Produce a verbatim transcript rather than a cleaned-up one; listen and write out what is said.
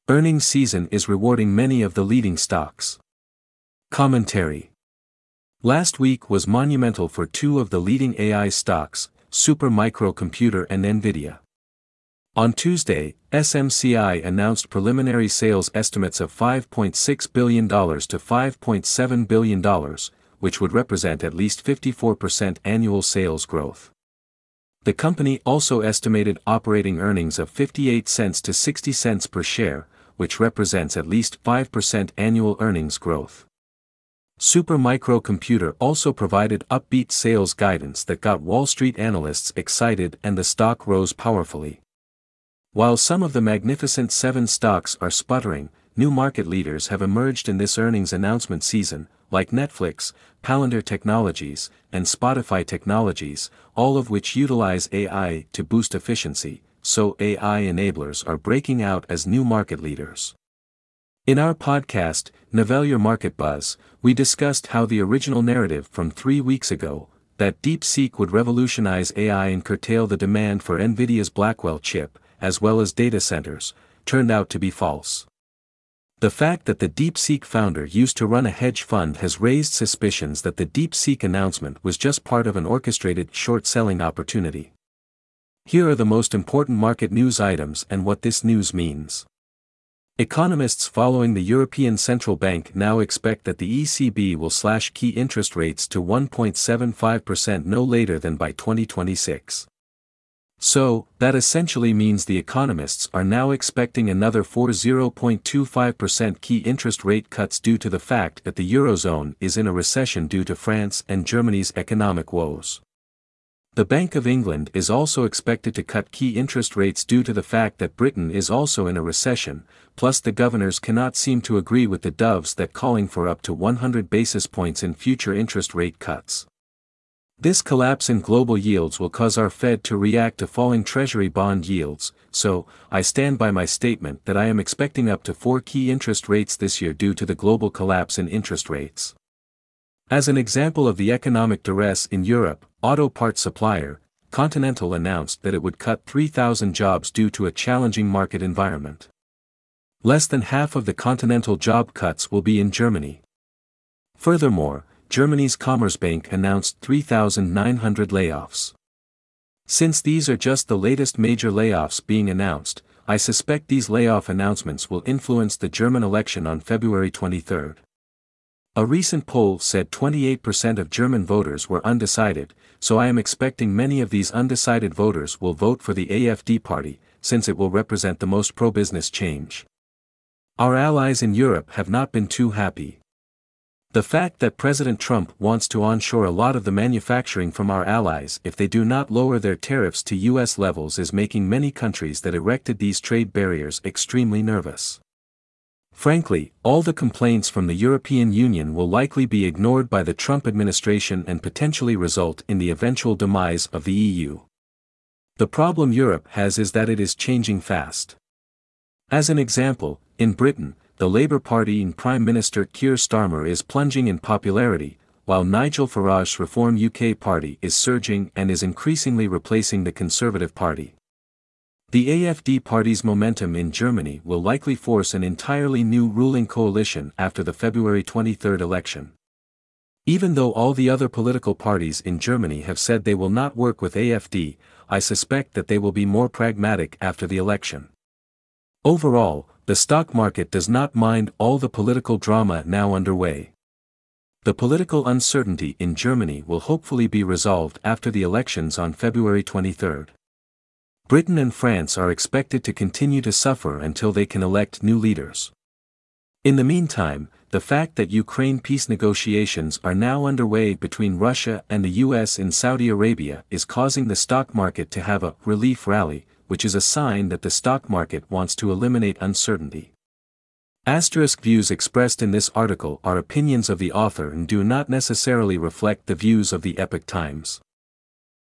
Earnings season is rewarding many of the leading stocks. Commentary. Last week was monumental for two of the leading A I stocks, Super Micro Computer and Nvidia. On Tuesday, S M C I announced preliminary sales estimates of five point six billion dollars to five point seven billion dollars, which would represent at least fifty-four percent annual sales growth. The company also estimated operating earnings of fifty-eight cents to sixty cents per share, which represents at least five percent annual earnings growth. Super Micro Computer also provided upbeat sales guidance that got Wall Street analysts excited and the stock rose powerfully. While some of the Magnificent Seven stocks are sputtering, new market leaders have emerged in this earnings announcement season, like Netflix, Palantir Technologies, and Spotify Technologies, all of which utilize A I to boost efficiency, so A I enablers are breaking out as new market leaders. In our podcast, Navell Your Market Buzz, we discussed how the original narrative from three weeks ago, that DeepSeek would revolutionize A I and curtail the demand for Nvidia's Blackwell chip, as well as data centers, turned out to be false. The fact that the DeepSeek founder used to run a hedge fund has raised suspicions that the DeepSeek announcement was just part of an orchestrated short-selling opportunity. Here are the most important market news items and what this news means. Economists following the European Central Bank now expect that the E C B will slash key interest rates to one point seven five percent no later than by twenty twenty-six. So, that essentially means the economists are now expecting another four zero point two five percent key interest rate cuts due to the fact that the Eurozone is in a recession due to France and Germany's economic woes. The Bank of England is also expected to cut key interest rates due to the fact that Britain is also in a recession, plus the governors cannot seem to agree with the doves that calling for up to one hundred basis points in future interest rate cuts. This collapse in global yields will cause our Fed to react to falling Treasury bond yields, so, I stand by my statement that I am expecting up to four key interest rates this year due to the global collapse in interest rates. As an example of the economic duress in Europe, auto parts supplier, Continental announced that it would cut three thousand jobs due to a challenging market environment. Less than half of the Continental job cuts will be in Germany. Furthermore, Germany's Commerzbank announced three thousand nine hundred layoffs. Since these are just the latest major layoffs being announced, I suspect these layoff announcements will influence the German election on February twenty-third. A recent poll said twenty-eight percent of German voters were undecided, so I am expecting many of these undecided voters will vote for the A F D party, since it will represent the most pro-business change. Our allies in Europe have not been too happy. The fact that President Trump wants to onshore a lot of the manufacturing from our allies if they do not lower their tariffs to U S levels is making many countries that erected these trade barriers extremely nervous. Frankly, all the complaints from the European Union will likely be ignored by the Trump administration and potentially result in the eventual demise of the E U. The problem Europe has is that it is changing fast. As an example, in Britain, the Labour Party and Prime Minister Keir Starmer is plunging in popularity, while Nigel Farage's Reform U K party is surging and is increasingly replacing the Conservative Party. The A F D party's momentum in Germany will likely force an entirely new ruling coalition after the February twenty-third election. Even though all the other political parties in Germany have said they will not work with A F D, I suspect that they will be more pragmatic after the election. Overall, the stock market does not mind all the political drama now underway. The political uncertainty in Germany will hopefully be resolved after the elections on February twenty-third. Britain and France are expected to continue to suffer until they can elect new leaders. In the meantime, the fact that Ukraine peace negotiations are now underway between Russia and the U S in Saudi Arabia is causing the stock market to have a relief rally, which is a sign that the stock market wants to eliminate uncertainty. Asterisk views expressed in this article are opinions of the author and do not necessarily reflect the views of the Epoch Times.